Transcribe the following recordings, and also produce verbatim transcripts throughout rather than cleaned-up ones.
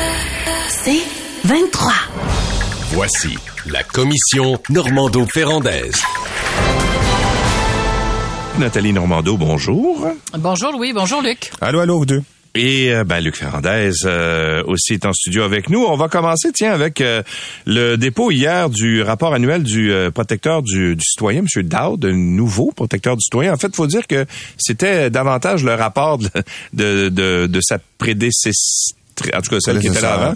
C'est vingt-trois. Voici la commission Normando-Ferrandaise. Nathalie Normando, bonjour. Bonjour Louis, bonjour Luc. Allô, allô, vous deux. Et euh, ben Luc Ferrandaise euh, aussi est en studio avec nous. On va commencer, tiens, avec euh, le dépôt hier du rapport annuel du euh, protecteur du, du citoyen, M. Dowd, un nouveau protecteur du citoyen. En fait, il faut dire que c'était davantage le rapport de, de, de, de sa prédécesseur. En tout cas, celle qui était là avant.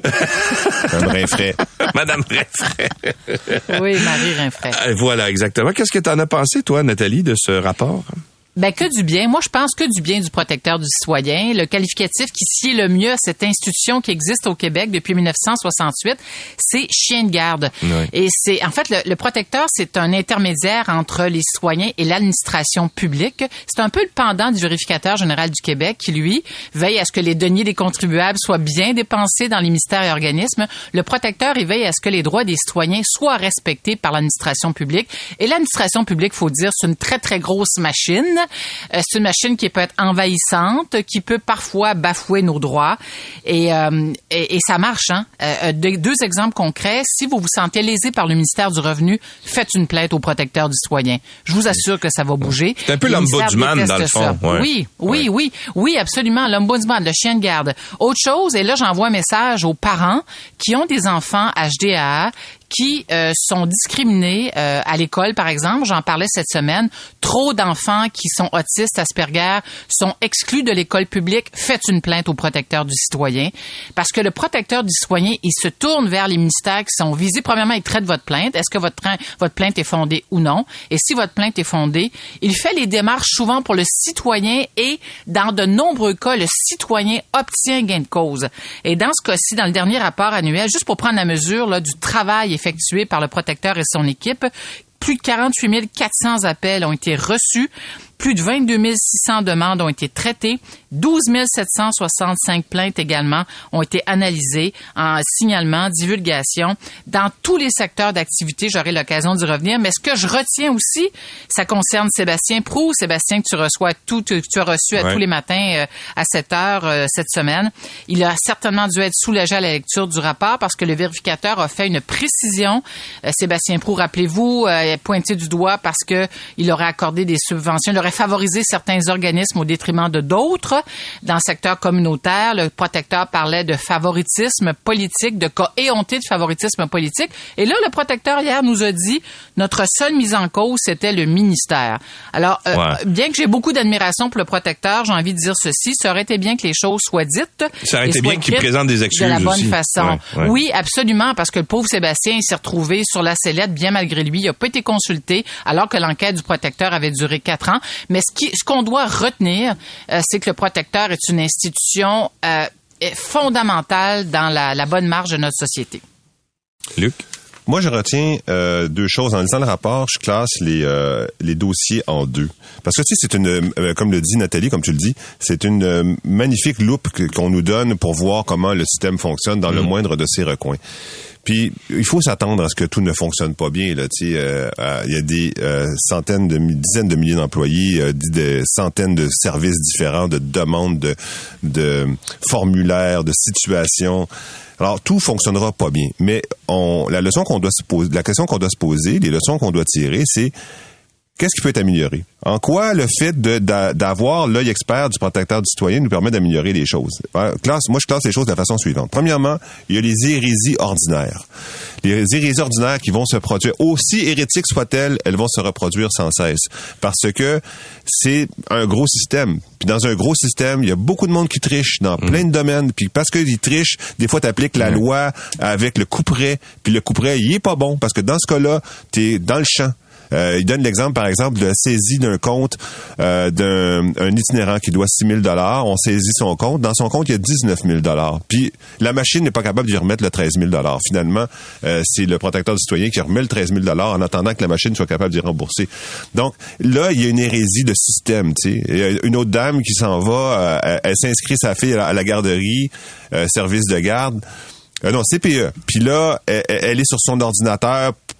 Madame Rinfret. Madame Rinfret. Oui, Marie Rinfret. Voilà, exactement. Qu'est-ce que tu en as pensé, toi, Nathalie, de ce rapport? Ben, que du bien. Moi, je pense que du bien du protecteur du citoyen. Le qualificatif qui sied le mieux à cette institution qui existe au Québec depuis dix-neuf cent soixante-huit, c'est chien de garde. Oui. Et c'est, en fait, le, le protecteur, c'est un intermédiaire entre les citoyens et l'administration publique. C'est un peu le pendant du vérificateur général du Québec qui, lui, veille à ce que les deniers des contribuables soient bien dépensés dans les ministères et organismes. Le protecteur, il veille à ce que les droits des citoyens soient respectés par l'administration publique. Et l'administration publique, faut dire, c'est une très, très grosse machine. C'est une machine qui peut être envahissante, qui peut parfois bafouer nos droits. Et, euh, et, et ça marche. Hein? Euh, deux, deux exemples concrets. Si vous vous sentez lésé par le ministère du Revenu, faites une plainte au protecteur du citoyen. Je vous assure que ça va bouger. C'est un peu l'ombudsman, dans le fond. Ouais. Oui, oui, ouais. oui. Oui, absolument. L'ombudsman, le chien de garde. Autre chose, et là, j'envoie un message aux parents qui ont des enfants H D A A qui euh, sont discriminés euh, à l'école, par exemple. J'en parlais cette semaine. Trop d'enfants qui sont autistes, Asperger, sont exclus de l'école publique. Faites une plainte au protecteur du citoyen. Parce que le protecteur du citoyen, il se tourne vers les ministères qui sont visés. Premièrement, il traite votre plainte. Est-ce que votre, votre plainte est fondée ou non? Et si votre plainte est fondée, il fait les démarches souvent pour le citoyen et, dans de nombreux cas, le citoyen obtient gain de cause. Et dans ce cas-ci, dans le dernier rapport annuel, juste pour prendre la mesure là, du travail effectué par le protecteur et son équipe, plus de quarante-huit mille quatre cents appels ont été reçus. Plus de vingt-deux mille six cents demandes ont été traitées. douze mille sept cent soixante-cinq plaintes également ont été analysées en signalement, divulgation. Dans tous les secteurs d'activité, j'aurai l'occasion d'y revenir. Mais ce que je retiens aussi, ça concerne Sébastien Proulx. Sébastien, que tu reçois tout, que tu as reçu à ouais. tous les matins euh, à sept heures euh, cette semaine. Il a certainement dû être soulagé à la lecture du rapport parce que le vérificateur a fait une précision. Euh, Sébastien Proulx, rappelez-vous, euh, pointé du doigt parce que il aurait accordé des subventions, il aurait favoriser certains organismes au détriment de d'autres. Dans le secteur communautaire, le protecteur parlait de favoritisme politique, de cas éhonté de favoritisme politique. Et là, le protecteur, hier, nous a dit notre seule mise en cause, c'était le ministère. Alors, euh, ouais. bien que j'ai beaucoup d'admiration pour le protecteur, j'ai envie de dire ceci, ça aurait été bien que les choses soient dites. Ça aurait été bien qu'il présente des excuses de la bonne aussi. façon. Ouais, ouais. Oui, absolument, parce que le pauvre Sébastien, il s'est retrouvé sur la sellette, bien malgré lui. Il n'a pas été consulté, alors que l'enquête du protecteur avait duré quatre ans. Mais ce, qui, ce qu'on doit retenir, euh, c'est que le protecteur est une institution euh, fondamentale dans la, la bonne marche de notre société. Luc? Moi, je retiens euh, deux choses. En lisant le rapport, je classe les euh, les dossiers en deux. Parce que, tu sais, c'est une, euh, comme le dit Nathalie, comme tu le dis, c'est une euh, magnifique loupe que, qu'on nous donne pour voir comment le système fonctionne dans mmh. le moindre de ses recoins. Puis, il faut s'attendre à ce que tout ne fonctionne pas bien. Là, tu sais, euh, euh, il y a des euh, centaines de dizaines de milliers d'employés, euh, des centaines de services différents, de demandes, de, de formulaires, de situations. Alors, tout fonctionnera pas bien. Mais on, la leçon qu'on doit se poser, la question qu'on doit se poser, les leçons qu'on doit tirer, c'est qu'est-ce qui peut être amélioré? En quoi le fait de, d'avoir l'œil expert du protecteur du citoyen nous permet d'améliorer les choses? Classe, moi, je classe les choses de la façon suivante. Premièrement, il y a les hérésies ordinaires. Les hérésies ordinaires qui vont se produire, aussi hérétiques soient-elles, elles vont se reproduire sans cesse. Parce que c'est un gros système. Puis dans un gros système, il y a beaucoup de monde qui triche dans mmh. plein de domaines. Puis parce qu'ils trichent, des fois, tu appliques la mmh. loi avec le couperet. Puis le couperet, il est pas bon. Parce que dans ce cas-là, tu es dans le champ. Euh, il donne l'exemple, par exemple, de la saisie d'un compte euh, d'un un itinérant qui doit six mille dollars. On saisit son compte. Dans son compte, il y a dix-neuf mille dollars. Puis la machine n'est pas capable d'y remettre le treize mille dollars. Finalement, euh, c'est le protecteur du citoyen qui remet le treize mille dollars en attendant que la machine soit capable d'y rembourser. Donc là, il y a une hérésie de système. Tu sais, il y a une autre dame qui s'en va, euh, elle s'inscrit sa fille à la garderie, euh, service de garde. Euh, non, C P E. Puis là, elle, elle est sur son ordinateur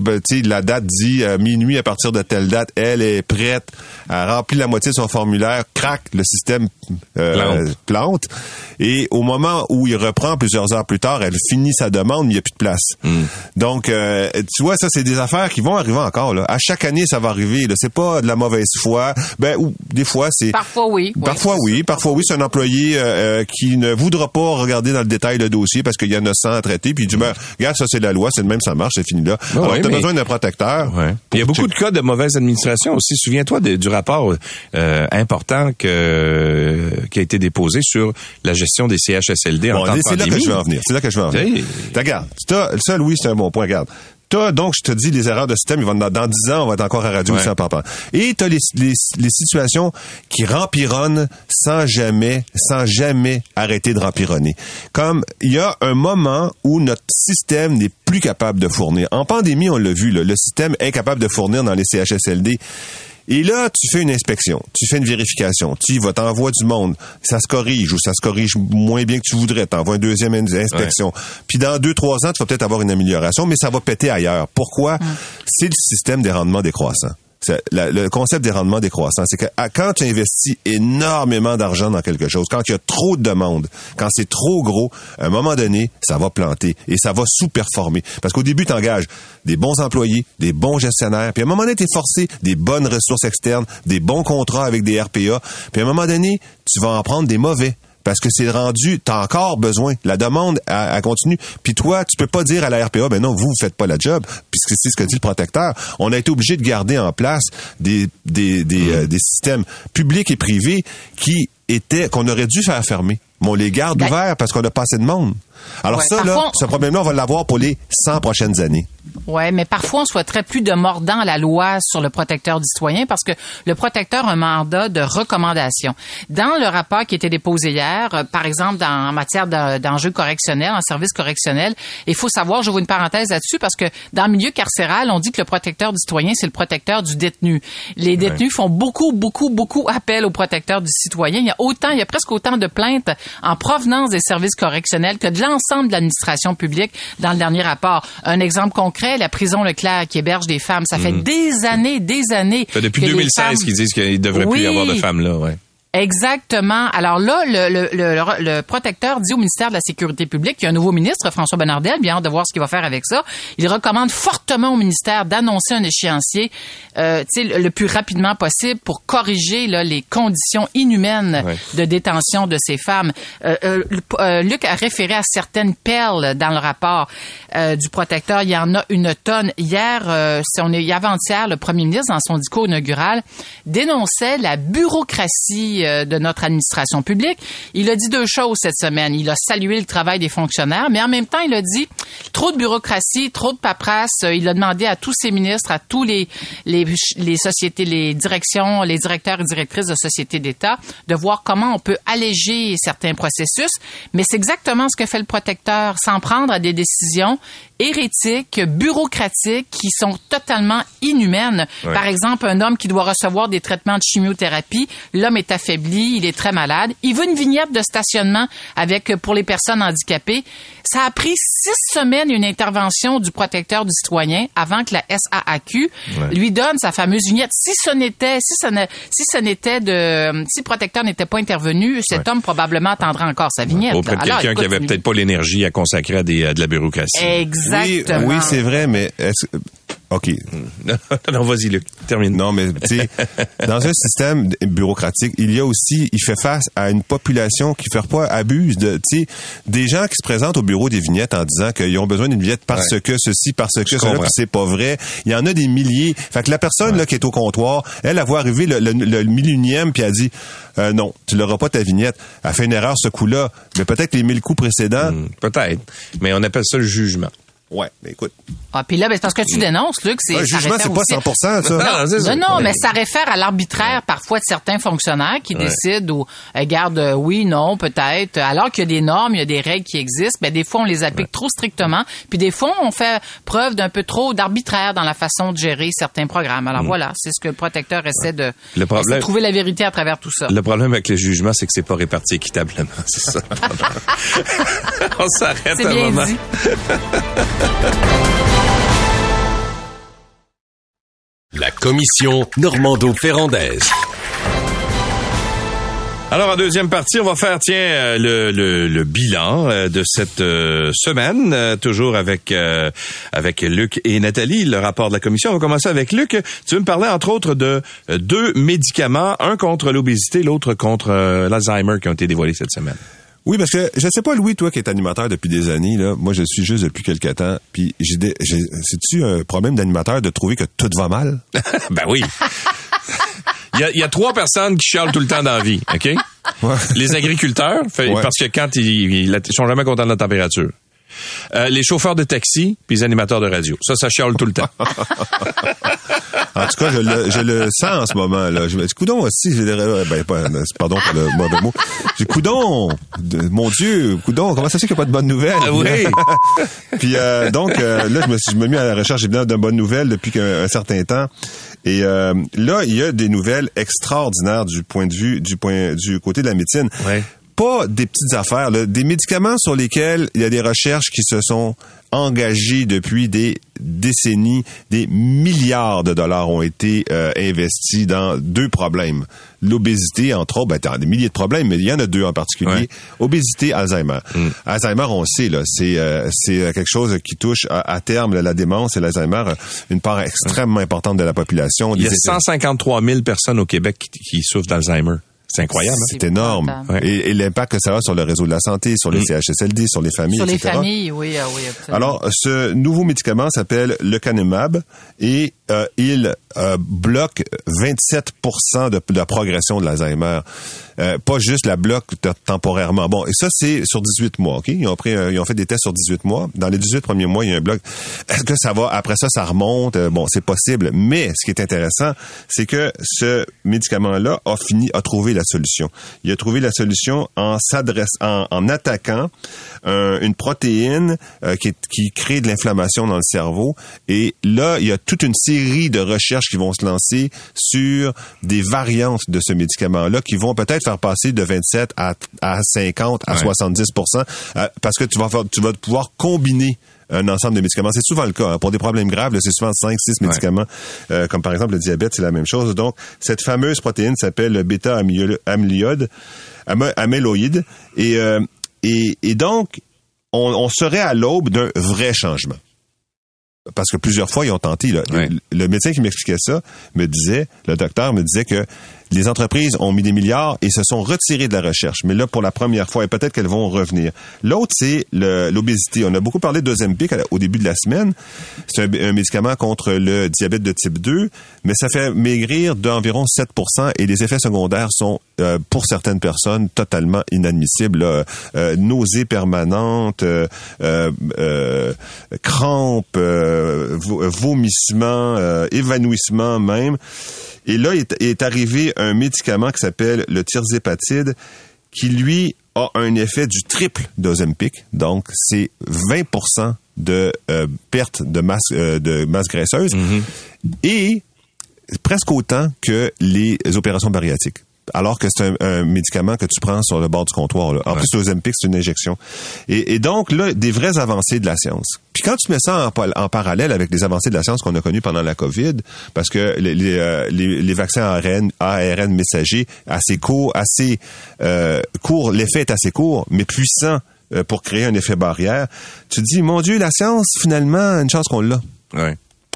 ben, tu sais, la date dit euh, minuit à partir de telle date, elle est prête, elle remplit la moitié de son formulaire, crac, le système euh, plante. plante. Et au moment où il reprend plusieurs heures plus tard, elle finit sa demande, mais il n'y a plus de place. Mm. Donc, euh, tu vois, ça, c'est des affaires qui vont arriver encore. Là. À chaque année, ça va arriver. Là. C'est pas de la mauvaise foi. Ben, ou des fois, c'est... Parfois, oui. Parfois, oui. oui. Parfois, oui. C'est un employé euh, qui ne voudra pas regarder dans le détail le dossier parce qu'il y en a cent à traiter. Puis il dit, ben, regarde, ça, c'est la loi. C'est le même, ça marche, c'est fini là. Ben, Alors, ouais, t'as mais... besoin d'un protecteur. Ouais. Il y a beaucoup de cas de mauvaise administration aussi. Souviens-toi de, du rapport euh, important que, qui a été déposé sur la gestion des C H S L D bon, en temps de pandémie. C'est là que je vais en venir. C'est là que je vais en venir. Hey. Regarde, ça, Louis, c'est un bon point. Regarde. T'as, donc, je te dis, les erreurs de système, ils vont dans, dans dix ans, on va être encore à radio ouais. sans parler. Et t'as les, les, les situations qui rempironnent sans jamais, sans jamais arrêter de rempironner. Comme, il y a un moment où notre système n'est plus capable de fournir. En pandémie, on l'a vu, là, le système est incapable de fournir dans les C H S L D. Et là, tu fais une inspection, tu fais une vérification, tu y vas, t'envoies du monde, ça se corrige ou ça se corrige moins bien que tu voudrais, t'envoies une deuxième inspection. Ouais. Puis dans deux, trois ans, tu vas peut-être avoir une amélioration, mais ça va péter ailleurs. Pourquoi? Hum. C'est le système des rendements décroissants. C'est la, le concept des rendements décroissants, c'est que à, quand tu investis énormément d'argent dans quelque chose, quand il y a trop de demandes, quand c'est trop gros, à un moment donné, ça va planter et ça va sous-performer. Parce qu'au début, tu engages des bons employés, des bons gestionnaires, puis à un moment donné, tu es forcé des bonnes ressources externes, des bons contrats avec des R P A, puis à un moment donné, tu vas en prendre des mauvais. Parce que c'est rendu, t'as encore besoin. La demande, elle, elle continue. Puis toi, tu peux pas dire à la R P A, ben non, vous, vous faites pas la job, puisque c'est ce que dit le protecteur. On a été obligé de garder en place des des des, mmh. euh, des systèmes publics et privés qui étaient, qu'on aurait dû faire fermer. Mais on les garde ben, ouverts parce qu'on a pas assez de monde. Alors ouais, ça, là, on... ce problème-là, on va l'avoir pour les cent prochaines années. Oui, mais parfois, on souhaiterait plus de mordant à la loi sur le protecteur du citoyen parce que le protecteur a un mandat de recommandation. Dans le rapport qui a été déposé hier, euh, par exemple, dans, en matière de, d'enjeux correctionnels, en service correctionnel, il faut savoir, j'ouvre une parenthèse là-dessus, parce que dans le milieu carcéral, on dit que le protecteur du citoyen, c'est le protecteur du détenu. Les détenus ouais. font beaucoup, beaucoup, beaucoup appel au protecteur du citoyen. Il y a autant, il y a presque autant de plaintes en provenance des services correctionnels que de l'ensemble de l'administration publique dans le dernier rapport. Un exemple concret, la prison Leclerc qui héberge des femmes. Ça fait mmh. des années, des années. Ça fait depuis deux mille seize femmes... qu'ils disent qu'il ne devrait oui. plus y avoir de femmes là, ouais. Exactement. Alors là, le, le, le, le protecteur dit au ministère de la Sécurité publique, il y a un nouveau ministre, François Bonnardel, bien hâte de voir ce qu'il va faire avec ça. Il recommande fortement au ministère d'annoncer un échéancier euh, tu sais, le, le plus rapidement possible pour corriger là, les conditions inhumaines ouais. de détention de ces femmes. Euh, euh, euh, Luc a référé à certaines perles dans le rapport euh, du protecteur. Il y en a une tonne. Hier, euh, on est avant-hier, le premier ministre, dans son discours inaugural, dénonçait la bureaucratie de notre administration publique. Il a dit deux choses cette semaine. Il a salué le travail des fonctionnaires, mais en même temps, il a dit trop de bureaucratie, trop de paperasse. Il a demandé à tous ses ministres, à tous les, les, les sociétés, les directions, les directeurs et directrices de sociétés d'État, de voir comment on peut alléger certains processus. Mais c'est exactement ce que fait le protecteur, s'en prendre à des décisions hérétiques, bureaucratiques, qui sont totalement inhumaines. Ouais. Par exemple, un homme qui doit recevoir des traitements de chimiothérapie, l'homme est affaibli, il est très malade. Il veut une vignette de stationnement avec pour les personnes handicapées. Ça a pris six semaines une intervention du protecteur du citoyen avant que la S A A Q ouais. lui donne sa fameuse vignette. Si ce n'était, si ce ne, si ce n'était de, si le protecteur n'était pas intervenu, cet ouais. homme probablement attendra encore sa vignette. Auprès de quelqu'un qui avait peut-être pas l'énergie à consacrer à, des, à de la bureaucratie. Exactement. Oui, oui, c'est vrai, mais est-ce... OK. Non, non, vas-y, Luc, termine. Non, mais tu sais, dans un système bureaucratique, il y a aussi, il fait face à une population qui fait pas abuse de, tu sais, des gens qui se présentent au bureau des vignettes en disant qu'ils ont besoin d'une vignette parce ouais. que ceci, parce que cela, puis c'est pas vrai. Il y en a des milliers. Fait que la personne ouais. là qui est au comptoir, elle, elle voit arriver le, le, le millionième puis elle dit euh, non, tu l'auras pas ta vignette. Elle fait une erreur ce coup-là, mais peut-être les mille coups précédents. Mmh, peut-être, mais on appelle ça le jugement. Ouais, mais écoute. Ah, puis là, ben, c'est parce que tu dénonces, Luc. C'est, le jugement, c'est pas cent pour cent, ça. Non, non, non, non, mais ça réfère à l'arbitraire, parfois, de certains fonctionnaires qui ouais. décident ou, regarde, euh, oui, non, peut-être. Alors qu'il y a des normes, il y a des règles qui existent, ben, des fois, on les applique ouais. trop strictement. Puis des fois, on fait preuve d'un peu trop d'arbitraire dans la façon de gérer certains programmes. Alors mmh. voilà, c'est ce que le protecteur essaie de, le problème, essaie de trouver la vérité à travers tout ça. Le problème avec le jugement, c'est que c'est pas réparti équitablement. C'est ça. On s'arrête c'est un bien moment. Dit. commission Normando-Ferrandaise. Alors, en deuxième partie, on va faire, tiens, le, le, le bilan de cette euh, semaine, euh, toujours avec euh, avec Luc et Nathalie, le rapport de la commission. On va commencer avec Luc. Tu veux me parler, entre autres, de euh, deux médicaments, un contre l'obésité, l'autre contre euh, l'Alzheimer, qui ont été dévoilés cette semaine. Oui, parce que je sais pas, Louis, toi qui es animateur depuis des années, là, moi je suis juste depuis quelques temps, puis j'ai, des, j'ai c'est-tu un problème d'animateur de trouver que tout va mal? Ben oui. Il y, a, il y a trois personnes qui chialent tout le temps dans la vie, OK? Ouais. Les agriculteurs, fait, ouais. parce que quand ils, ils, ils sont jamais contents de la température. Euh, les chauffeurs de taxi puis les animateurs de radio. Ça, ça chiale tout le temps. En tout cas, je le, je le sens en ce moment, là. Je me dis, coudon aussi, j'ai ben, pas, pardon pour le mauvais mot. J'ai coudon, de, mon Dieu, coudon, comment ça se fait qu'il n'y a pas de bonnes nouvelles? Ah oui. Puis, euh, donc, euh, là, je me suis, je me mis à la recherche, évidemment, de bonnes nouvelles depuis un, un certain temps. Et, euh, là, il y a des nouvelles extraordinaires du point de vue, du point, du côté de la médecine. Ouais. Pas des petites affaires, là, des médicaments sur lesquels il y a des recherches qui se sont engagées depuis des décennies. Des milliards de dollars ont été euh, investis dans deux problèmes. L'obésité, entre autres, ben, t'as des milliers de problèmes, mais il y en a deux en particulier. Ouais. Obésité, Alzheimer. Mm. Alzheimer, on le sait, là, c'est euh, c'est quelque chose qui touche à, à terme la démence et l'Alzheimer, une part extrêmement ouais. importante de la population. Il y a cent cinquante-trois mille personnes au Québec qui, qui souffrent d'Alzheimer. C'est incroyable. Hein? C'est énorme. Ouais. Et, et l'impact que ça a sur le réseau de la santé, sur les mmh. C H S L D, sur les familles, sur et cetera. Sur les familles, oui, ah oui, absolument. Alors, ce nouveau médicament s'appelle lecanemab et euh, il euh, bloque vingt-sept pour cent de, de la progression de l'Alzheimer. Euh, pas juste la bloque temporairement. Bon, et ça, c'est sur dix-huit mois, OK? Ils ont pris, euh, ils ont fait des tests sur dix-huit mois. Dans les dix-huit premiers mois, il y a un bloc. Est-ce que ça va? Après ça, ça remonte. Euh, bon, c'est possible. Mais ce qui est intéressant, c'est que ce médicament-là a fini, a trouvé la solution. Il a trouvé la solution en s'adresse, en, en attaquant euh, une protéine euh, qui, est, qui crée de l'inflammation dans le cerveau. Et là, il y a toute une série de recherches qui vont se lancer sur des variantes de ce médicament-là qui vont peut-être faire passer de vingt-sept à, à cinquante à ouais. soixante-dix pour cent euh, parce que tu vas, faire, tu vas pouvoir combiner un ensemble de médicaments. C'est souvent le cas. Hein. Pour des problèmes graves, là, c'est souvent cinq six ouais. médicaments. Euh, comme par exemple le diabète, c'est la même chose. Donc, cette fameuse protéine s'appelle le bêta-amyloïde, amyloïde. Et, euh, et, et donc, on, on serait à l'aube d'un vrai changement. Parce que plusieurs fois, ils ont tenté. Là. Ouais. Le, le médecin qui m'expliquait ça me disait, le docteur me disait que les entreprises ont mis des milliards et se sont retirées de la recherche. Mais là, pour la première fois, et peut-être qu'elles vont revenir. L'autre, c'est le, l'obésité. On a beaucoup parlé d'Ozempic au début de la semaine. C'est un, un médicament contre le diabète de type deux, mais ça fait maigrir d'environ sept pour cent et les effets secondaires sont, euh, pour certaines personnes, totalement inadmissibles. Euh, nausées permanentes, euh, euh, euh, crampes, euh, vomissements, euh, évanouissements même. Et là, est, est arrivé un médicament qui s'appelle le tirzépatide, qui, lui, a un effet du triple d'Ozempic. Donc, c'est vingt pour cent de euh, perte de masse, euh, de masse graisseuse mm-hmm. et presque autant que les opérations bariatriques. Alors que c'est un, un médicament que tu prends sur le bord du comptoir. Là. En ouais. plus, l'Ozempic, c'est une injection. Et, et donc, là, des vraies avancées de la science. Puis quand tu mets ça en, en parallèle avec les avancées de la science qu'on a connues pendant la COVID, parce que les, les, euh, les, les vaccins A R N, A R N messagers, assez courts, assez euh, courts, l'effet est assez court, mais puissant euh, pour créer un effet barrière, tu te dis, mon Dieu, la science, finalement, une chance qu'on l'a. Ouais.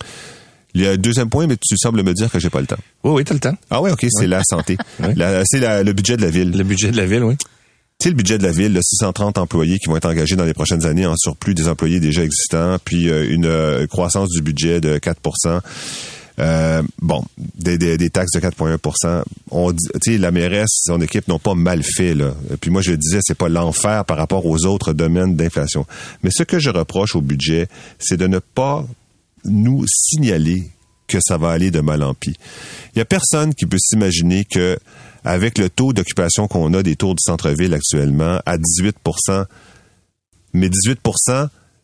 Il y a un deuxième point, mais tu sembles me dire que j'ai pas le temps. Oui, oui, t'as le temps. Ah oui, OK, c'est oui. la santé. Oui. La, c'est la, le budget de la ville. Le budget de la ville, oui. Tu sais, le budget de la ville, là, six cent trente employés qui vont être engagés dans les prochaines années en surplus des employés déjà existants, puis euh, une euh, croissance du budget de quatre pour cent. Euh, bon, des, des, des taxes de quatre virgule un pour cent. On dit, tu sais, la mairesse, son équipe n'ont pas mal fait, là. Puis moi, je le disais, c'est pas l'enfer par rapport aux autres domaines d'inflation. Mais ce que je reproche au budget, c'est de ne pas nous signaler que ça va aller de mal en pis. Il y a personne qui peut s'imaginer que avec le taux d'occupation qu'on a des tours du centre-ville actuellement à dix-huit pour cent, mais dix-huit pour cent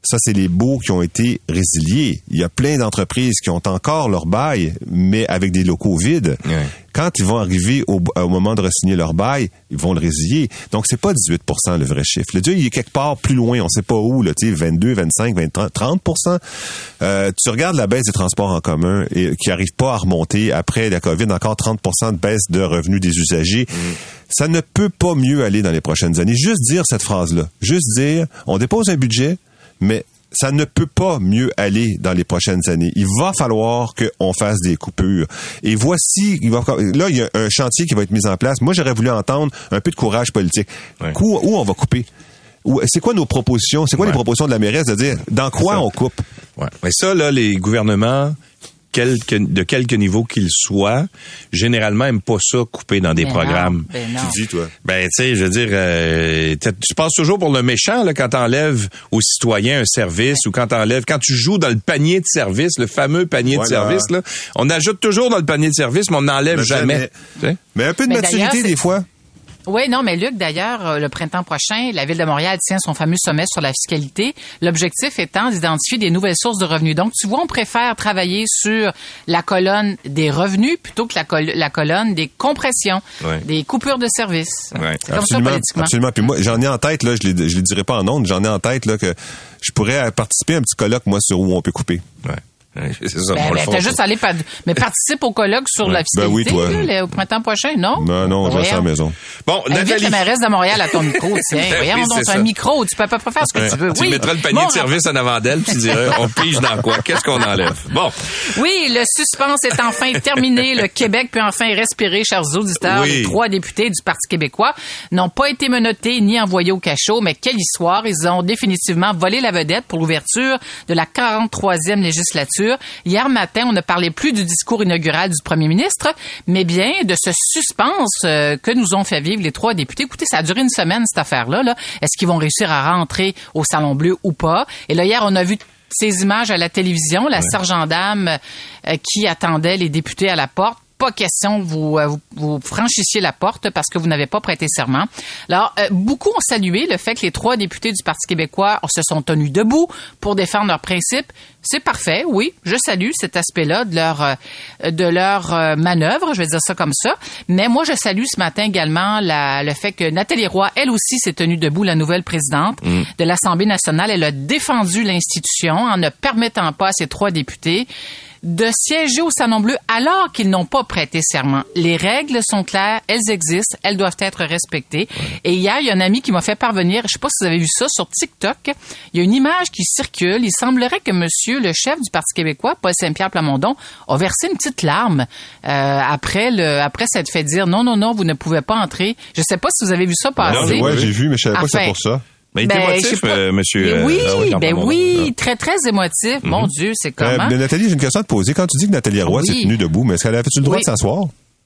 Ça, c'est les baux qui ont été résiliés. Il y a plein d'entreprises qui ont encore leur bail, mais avec des locaux vides. Ouais. Quand ils vont arriver au, au moment de re-signer leur bail, ils vont le résilier. Donc, c'est pas dix-huit pour cent le vrai chiffre. Le Dieu, il est quelque part plus loin. On sait pas où, là, tu sais, vingt-deux, vingt-cinq, vingt, trente pour cent. Euh, tu regardes la baisse des transports en commun et qui arrive pas à remonter après la COVID, encore trente pour cent de baisse de revenus des usagers. Mmh. Ça ne peut pas mieux aller dans les prochaines années. Juste dire cette phrase-là. Juste dire, on dépose un budget, mais ça ne peut pas mieux aller dans les prochaines années. Il va falloir qu'on fasse des coupures. Et voici, il va, là, il y a un chantier qui va être mis en place. Moi, j'aurais voulu entendre un peu de courage politique. Ouais. Où, où on va couper? C'est quoi nos propositions? C'est quoi ouais. les propositions de la mairesse de dire dans quoi on coupe? Ouais. Mais ça, là, les gouvernements, quelque, de quelque niveau qu'ils soient, généralement aiment pas ça couper dans des ben programmes. Non, ben non. Tu dis, toi? Ben, tu sais, je veux dire, euh, tu passes toujours pour le méchant là quand t'enlèves aux citoyens un service ou quand t'enlèves, quand tu joues dans le panier de service, le fameux panier voilà. de service là, on ajoute toujours dans le panier de service, mais on n'enlève mais jamais. Mais, mais un peu de mais maturité des fois. Oui, non, mais Luc, d'ailleurs, le printemps prochain, la Ville de Montréal tient son fameux sommet sur la fiscalité. L'objectif étant d'identifier des nouvelles sources de revenus. Donc, tu vois, on préfère travailler sur la colonne des revenus plutôt que la, col- la colonne des compressions, ouais. des coupures de services. Ouais. C'est comme ça politiquement. Absolument. Puis moi, j'en ai en tête, là, je ne les dirai pas en ondes, j'en ai en tête là que je pourrais participer à un petit colloque, moi, sur où on peut couper. Ouais. C'est ça, ben, ben, t'as juste allé par... mais participe au colloque sur ouais. la fiscalité ben oui, toi. Là, au printemps prochain, non? Non, non, je reste à la maison. Bon, Invite Nathalie. la mairesse de Montréal à ton micro, tiens. ben Voyons oui, donc, c'est un micro, tu peux pas faire ce que ouais. tu veux. Tu oui. mettras le panier bon, de service en avant d'elle, puis tu diras, on pige dans quoi? Qu'est-ce qu'on enlève? Bon. Oui, le suspense est enfin terminé. Le Québec peut enfin respirer, chers auditeurs. Oui. Les trois députés du Parti québécois n'ont pas été menottés ni envoyés au cachot, mais quelle histoire. Ils ont définitivement volé la vedette pour l'ouverture de la quarante-troisième législature. Hier matin, on ne parlait plus du discours inaugural du premier ministre, mais bien de ce suspense euh, que nous ont fait vivre les trois députés. Écoutez, ça a duré une semaine, cette affaire-là. Là. Est-ce qu'ils vont réussir à rentrer au Salon Bleu ou pas? Et là, hier, on a vu ces images à la télévision, la ouais. sergent-dame euh, qui attendait les députés à la porte. Pas question vous, vous vous franchissiez la porte parce que vous n'avez pas prêté serment. Alors, euh, beaucoup ont salué le fait que les trois députés du Parti québécois se sont tenus debout pour défendre leurs principes. C'est parfait, oui, je salue cet aspect-là de leur euh, de leur euh, manœuvre, je vais dire ça comme ça. Mais moi, je salue ce matin également la, le fait que Nathalie Roy, elle aussi, s'est tenue debout, la nouvelle présidente mmh. de l'Assemblée nationale. Elle a défendu l'institution en ne permettant pas à ces trois députés de siéger au Salon Bleu alors qu'ils n'ont pas prêté serment. Les règles sont claires, elles existent, elles doivent être respectées. Ouais. Et hier, il y a un ami qui m'a fait parvenir, je sais pas si vous avez vu ça sur TikTok, il y a une image qui circule. Il semblerait que monsieur, le chef du Parti québécois, Paul Saint-Pierre Plamondon, a versé une petite larme euh, après le après s'être fait dire non, non, non, vous ne pouvez pas entrer. Je sais pas si vous avez vu ça passer. Oui, j'ai vu, mais je savais pas enfin, que c'était pour ça. Mais il était ben, émotif, euh, monsieur. Mais oui, euh, ben oui, ah. très, très émotif. Mm-hmm. Mon Dieu, c'est comment? Euh, Nathalie, j'ai une question à te poser. Quand tu dis que Nathalie Roy oui. s'est tenue debout, mais est-ce qu'elle avait-tu le droit oui. de s'asseoir?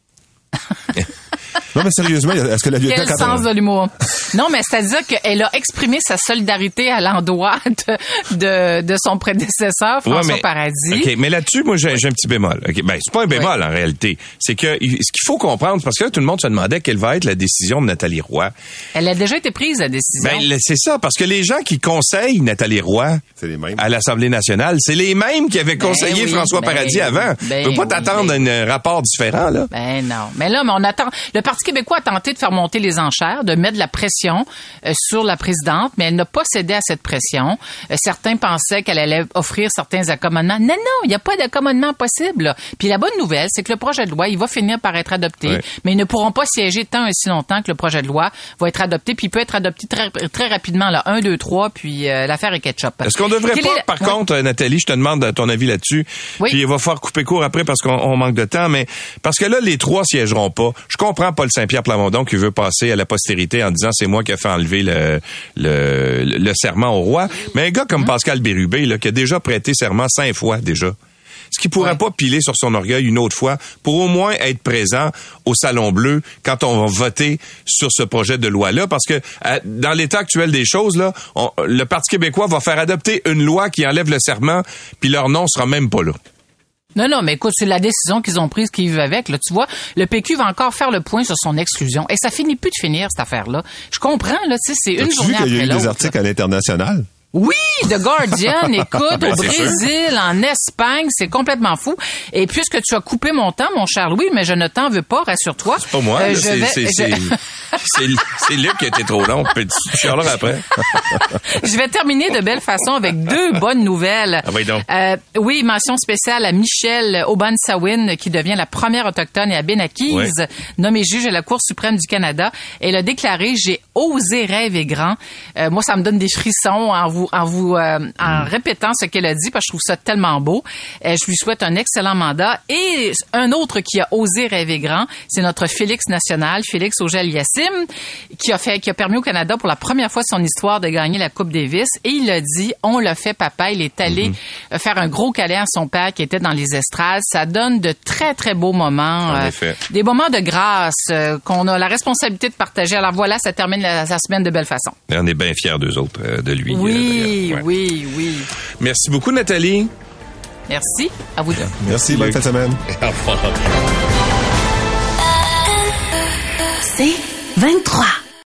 Non, mais sérieusement, est-ce que la lieutenant... Quel sens de l'humour. Non, mais c'est-à-dire qu'elle a exprimé sa solidarité à l'endroit de, de, de son prédécesseur, François ouais, mais, Paradis. OK, mais là-dessus, moi, j'ai, j'ai un petit bémol. Okay, ben, c'est pas un bémol, oui. en réalité. C'est que, ce qu'il faut comprendre, parce que là, tout le monde se demandait quelle va être la décision de Nathalie Roy. Elle a déjà été prise, la décision. Ben, c'est ça, parce que les gens qui conseillent Nathalie Roy c'est les mêmes. à l'Assemblée nationale, c'est les mêmes qui avaient conseillé ben oui, François ben Paradis oui, avant. Ben tu peux pas oui, t'attendre ben, à un rapport différent, là. Ben non. Mais là, mais on attend... Le Parti québécois a tenté de faire monter les enchères, de mettre de la pression euh, sur la présidente, mais elle n'a pas cédé à cette pression. Euh, certains pensaient qu'elle allait offrir certains accommodements. Non, non, il n'y a pas d'accommodement possible. Là. Puis la bonne nouvelle, c'est que le projet de loi, il va finir par être adopté, ouais. mais ils ne pourront pas siéger tant et si longtemps que le projet de loi va être adopté, puis il peut être adopté très, très rapidement, là, un, deux, trois, puis euh, l'affaire est ketchup. Est-ce qu'on devrait Quelle pas, est... par ouais. contre, Nathalie, je te demande ton avis là-dessus, oui. puis il va falloir couper court après parce qu'on on manque de temps, mais parce que là, les trois siégeront pas. Je comprends Paul Saint-Pierre Plamondon qui veut passer à la postérité en disant c'est moi qui ai fait enlever le, le, le serment au roi. Mais un gars comme Pascal Bérubé, là, qui a déjà prêté serment cinq fois déjà, est-ce qu'il pourrait ouais. pas piler sur son orgueil une autre fois pour au moins être présent au Salon Bleu quand on va voter sur ce projet de loi-là? Parce que euh, dans l'état actuel des choses, là, on, le Parti québécois va faire adopter une loi qui enlève le serment, puis leur nom sera même pas là. Non, non, mais écoute, c'est la décision qu'ils ont prise, qu'ils vivent avec. Là, tu vois, le P Q va encore faire le point sur son exclusion. Et ça finit plus de finir, cette affaire-là. Je comprends, là, tu sais, c'est une journée après l'autre. Il y a eu des articles à l'international? Oui, The Guardian, écoute, Ben, au c'est Brésil, en Espagne, c'est complètement fou. Et puisque tu as coupé mon temps, mon cher Louis, mais je ne t'en veux pas, rassure-toi. C'est pas moi, Euh, là, je c'est, vais- c'est, je- c'est, c'est, c'est Luc qui a été trop long. Puis tu chialeras après. Je vais terminer de belle façon avec deux bonnes nouvelles. Ah oui, donc. Euh, oui, mention spéciale à Michelle Obansawin, qui devient la première autochtone et abénaquise Ouais. nommée juge à la Cour suprême du Canada. Elle a déclaré « J'ai osé rêver grand ». Euh, moi, ça me donne des frissons en vous, en vous, euh, en Mm. répétant ce qu'elle a dit, parce que je trouve ça tellement beau. Euh, je lui souhaite un excellent mandat. Et un autre qui a osé rêver grand, c'est notre Félix national, Félix Auger-Aliassime, qui a fait, qui a permis au Canada pour la première fois de son histoire de gagner la Coupe Davis. Et il a dit, on l'a fait, papa. Il est allé Mm-hmm. faire un gros câlin à son père qui était dans les estrades. Ça donne de très, très beaux moments. En euh, effet. Des moments de grâce euh, qu'on a la responsabilité de partager. Alors voilà, ça termine la, la semaine de belle façon. Et on est bien fiers d'eux autres, euh, de lui. Oui, euh, d'ailleurs. Ouais. oui, oui. Merci beaucoup, Nathalie. Merci. À vous deux. Merci, bonne fin de semaine. Au revoir. C'est vingt-trois.